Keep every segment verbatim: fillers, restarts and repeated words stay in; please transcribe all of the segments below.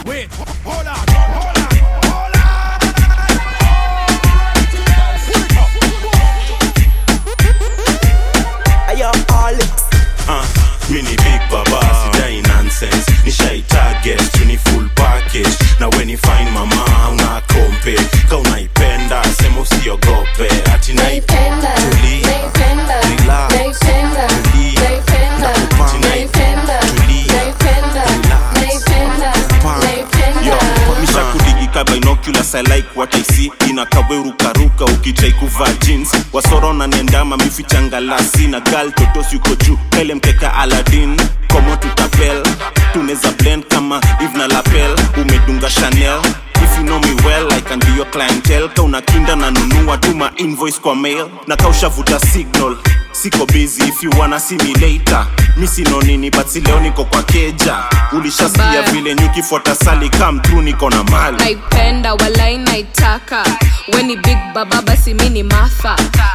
Wait, hold on, hold on, hold on. Ayo, Alex. Uh, mini big baba, sidai nonsense. Nishai target, tuni full package. Na when you find mama, una kompe. Ka unaipenda, sema usiogope. Ati naipenda, tuli, naipenda, relax, naipenda, tuli, naipenda, nakupanga, naipenda, tuli, naipenda, relax, naipenda, nakupanga. naipenda. Yo, misha kudigika binoculars, I like what I see. Inakawe rukaruka, ukitrai kuvaa jeans. Wasoro na niendama, mifichanga lasi. Na gal totos yuko juu, pele mkeka Aladdin. Komo tutapel, tuneza blend kama Yves na Lapel. Umedunga Chanel, if you know me well, I can be your clientele. Ka unakinda na nunua, tuma invoice kwa mail. Na kausha vuta signal, siko busy if you wanna see me later. Misi no nini, but si leo niko kwa keja. Ulishasikia vile nyuki fuata sali, come through niko na mali. Naipenda walai naitaka, weni big baba basi mini Martha.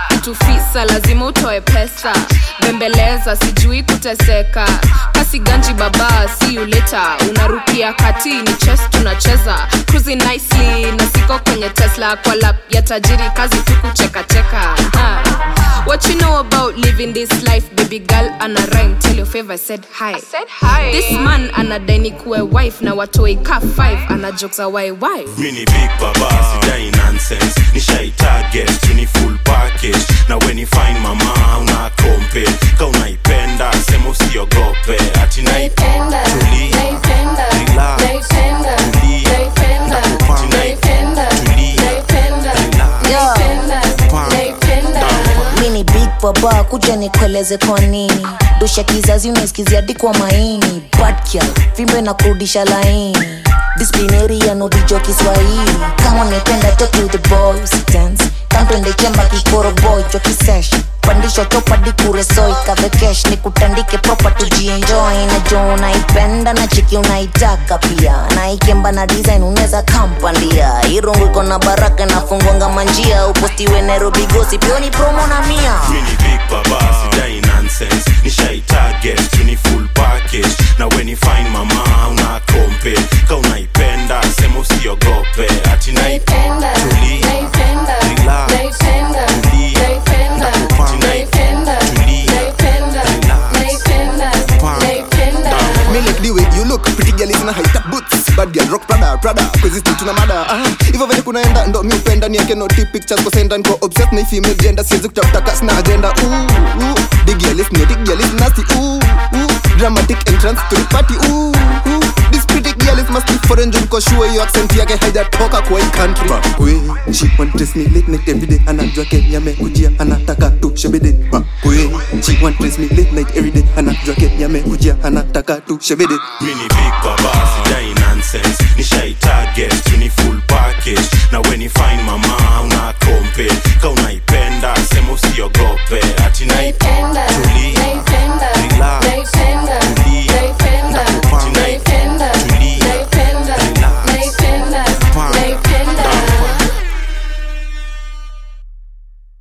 Tufisa lazima utoe pesa, bembeleza sijui kuteseka. Kasi ganji baba, see you later. Unarukia kati ni chess tunacheza. Cruising nicely na siko kwenye Tesla. Kwa lap ya tajiri kazi tu kucheka cheka. uh. What you know about living this life, baby girl ana rhyme. Tell your favor, I said hi. I said hi. This man anadai ni kuwe wife na watoi ka five. Ana jokes a why why. Mini big baba, sidai nonsense. Nishai target, tuni full package. Na when you find mama, una kompe. Ka unaipenda, sema usiogope. Ati naipenda, tuli, Naipenda, relax, naipenda, tuli, naipenda, nakupanga, naipenda, tuli, naipenda, relax, naipenda, nakupanga. naipenda. Mini big baba, kuja nikueleze kwa nini dosha kizazi unasikizia hadi kwa maini. Bad girl, vimbe na kurudisha laini. Disciplinary ya nodijo Kiswahili. Kama unapenda talk to the boys dance. Kama twende chemba kikoro boy choki sesh. Pandisha topa di kuresoi kave cash. Nikutandike proper tujienjoy. Na jo unaipenda na chiki unaitaka pia. Na ikemba na design uneza kampandia. Irungu iko na baraka na fungwanga manjia. Upostiwe Nairobi gossip pio ni promo na mia. Mini big baba, sidai nonsense. Nishai target, tuni full package. Na when you find mama, una kompe. Ka unaipenda, sema usiogope. Ati naipenda, tuli, Naipenda, relax, naipenda, tuli, naipenda, nakupanga, naipenda, tuli, naipenda, relax, naipenda, nakupanga. naipenda. Me like the way you look, pretty girl is na high top boots. Bad girl rock Prada, Prada, crazy still tuna mada. Ah, hivyo vile kunaenda ndo mi upenda ni yake no tip pictures kwa senda niko obsessed na female gender siwezi kutafuta kasi na agenda. Ooh, ooh, the girl is naughty, girl is nasty. Ooh, ooh, dramatic entrance to the party. Ooh, ooh, this pretty girl is must be foreign juu niko sure your accent yake haijatoka kwa hii country. We, she want dress me late night every day. Anajua Kenya amekujia, anataka tu shebede. We, she want dress me late night every day. Anajua Kenya amekujia, anataka tu shebede. Mini big baba, sidai nonsense. Nishai target, tuni